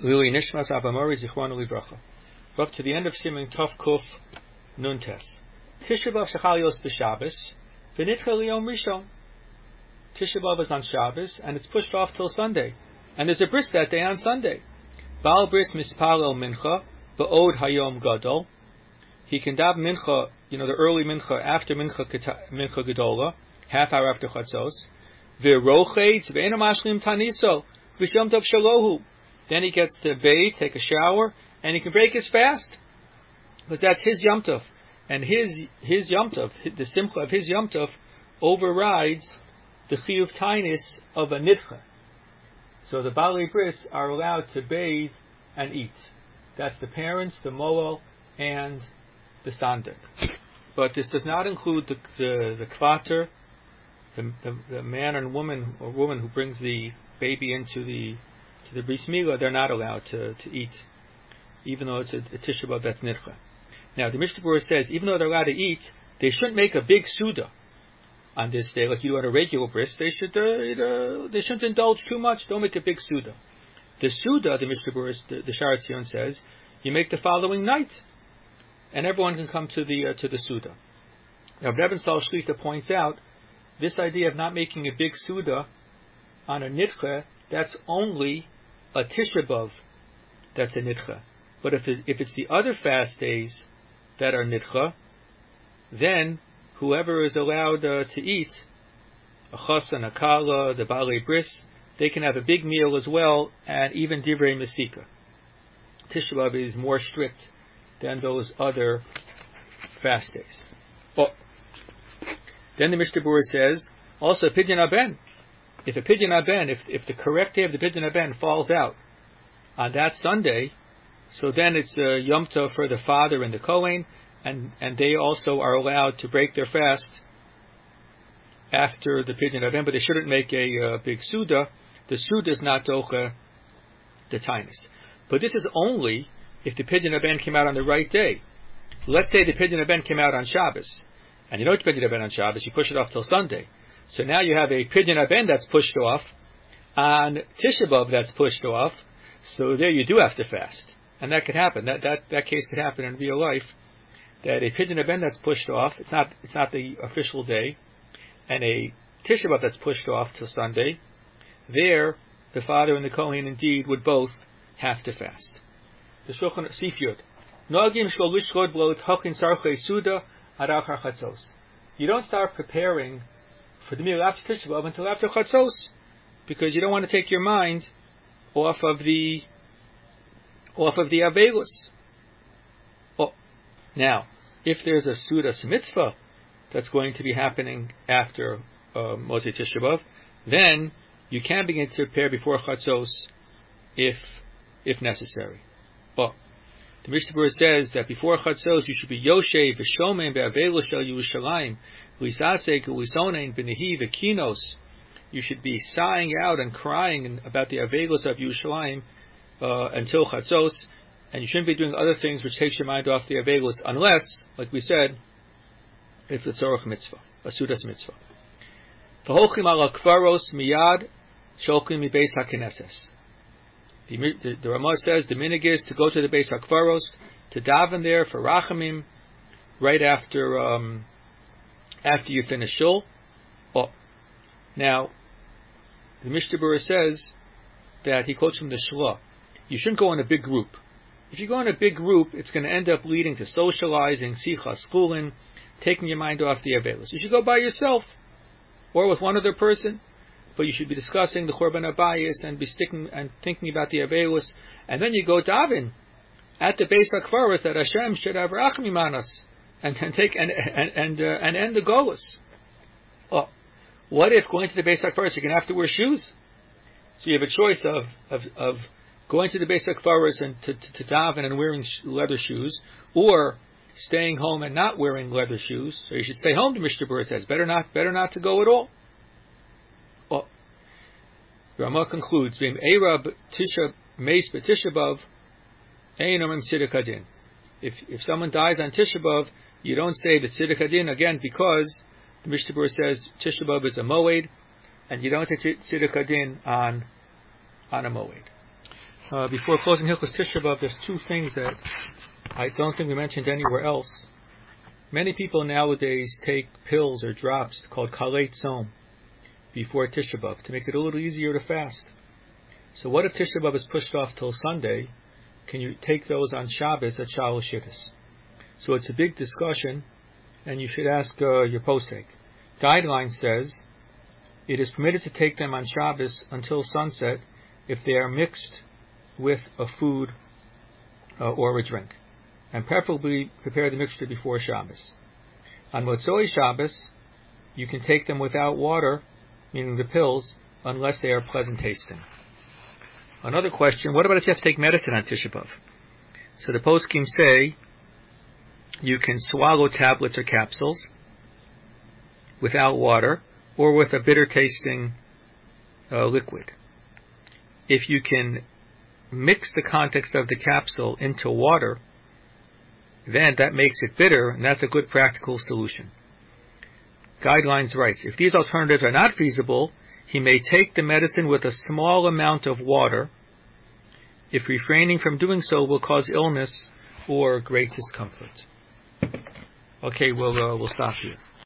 Lili Nishmas Abamori Zichron Livracha. We're up to the end of Siman Tov Kuf Nun Tes. Tisha B'Av Shechalios b'Shabbos, v'nitcha liyom Rishon. Tisha B'Av is on Shabbos, and it's pushed off till Sunday. And there's a bris that day on Sunday. Baal bris mispalel mincha, ba'od hayom gadol. He can dab mincha, the early mincha, after mincha gedola, half hour after chatzos. V'rochetz v'enam ashlim taniso, v'shom tov shalohu. Then he gets to bathe, take a shower, and he can break his fast. Because that's his Yom Tov. And his Yom Tov, the simcha of his Yom Tov, overrides the chiyuv tainis of a nidcha. So the Balei Bris are allowed to bathe and eat. That's the parents, the moel, and the sandik. But this does not include the kvater, the man and woman, or woman who brings the baby into the bris milah. They're not allowed to eat, even though it's a Tisha B'Av that's nidcha. Now the Mishnah Berurah says, even though they're allowed to eat, they shouldn't make a big suda on this day, like you do on a regular bris. They shouldn't indulge too much. Don't make a big suda. The suda, the Mishnah Berurah, the Sha'ar Tzion says, you make the following night, and everyone can come to the suda. Now Rebbe Sal Shlita points out this idea of not making a big suda on a nidcha, that's only a Tisha B'Av that's a nidcha. But if it's the other fast days that are nidcha, then whoever is allowed to eat, a chassan, a kala, the balei bris, they can have a big meal as well, and even divrei mesika. Tisha B'Av is more strict than those other fast days. Then the Mishnah Berurah says, also pidyon haben. If a pidyon haben, if the correct day of the pidyon haben falls out on that Sunday, so then it's a Yom Tov for the father and the Kohen, and they also are allowed to break their fast after the pidyon haben, but they shouldn't make a big suda. The suda is not docha the tainis. But this is only if the pidyon haben came out on the right day. Let's say the pidyon haben came out on Shabbos, and you know it's pidyon haben on Shabbos, you push it off till Sunday. So now you have a pidyon haben that's pushed off, on Tisha B'Av that's pushed off, so there you do have to fast. And that could happen. That case could happen in real life. That a pidyon haben that's pushed off, it's not the official day, and a Tisha B'Av that's pushed off till Sunday, there the father and the Kohen indeed would both have to fast. The Shulchan Sif Yud. Noagim shlo lishchod b'lo t'hokin sarchei suda arachar chatzos. You don't start preparing for the meal after Tisha B'Av until after chatzos, because you don't want to take your mind off of the Aveilus. Now, if there's a Sudas mitzvah that's going to be happening after Motzei Tisha B'Av, then you can begin to prepare before Chatzos if necessary. The Mishnah Berurah says that before Chatzos you should be Yoshev v'Shomen be'Aveilus shel Yerushalayim v'Lisasek v'Lisonein b'Nehi v'Kinos. You should be sighing out and crying about the Aveilus of Yerushalayim until Chatzos, and you shouldn't be doing other things which takes your mind off the Aveilus, unless, like we said, it's a Tzorach mitzvah, a Sudas mitzvah. V'holchim ala kvaros miyad sholchim mi beis haKnesses. The Ramah says the minig is to go to the Beis HaKvaros, to daven there for Rachamim, right after you finish Shul. Now, the Mishnah Berurah says that he quotes from the Shlah. You shouldn't go in a big group. If you go in a big group, it's going to end up leading to socializing, sichas chulin, taking your mind off the Aveilus. You should go by yourself, or with one other person. But you should be discussing the Chorban Abayis and be sticking and thinking about the Aveilus, and then you go daven at the Beis HaKvaros that Hashem should have rachmim manas and take and end the golus. What if going to the Beis HaKvaros you're going to have to wear shoes? So you have a choice of going to the Beis HaKvaros and to daven and wearing leather shoes, or staying home and not wearing leather shoes. So you should stay home. The Mishnah Berurah says better not to go at all. Ramah concludes, "V'im Eirab Tisha Meis BeTisha B'Av, Ein Omrim Tziduk Hadin." If someone dies on Tisha B'Av, you don't say the Tziduk Hadin again, because the Mishnah Berurah says Tisha B'Av is a moed, and you don't say Tziduk Hadin on a moed. Before closing Hilchos Tisha B'Av, there's two things that I don't think we mentioned anywhere else. Many people nowadays take pills or drops called Kalei Tzom before Tisha B'Av to make it a little easier to fast. So what if Tisha B'Av is pushed off till Sunday? Can you take those on Shabbos at Shalosh Shittas? So it's a big discussion, and you should ask your posek. Guideline says it is permitted to take them on Shabbos until sunset if they are mixed with a food or a drink, and preferably prepare the mixture before Shabbos. On Motzoi Shabbos, you can take them without water, meaning the pills, unless they are pleasant tasting. Another question, what about if you have to take medicine on Tisha B'Av? So the poskim say you can swallow tablets or capsules without water or with a bitter tasting liquid. If you can mix the contents of the capsule into water, then that makes it bitter, and that's a good practical solution. Guidelines writes, if these alternatives are not feasible, he may take the medicine with a small amount of water if refraining from doing so will cause illness or great discomfort. Okay, we'll stop here.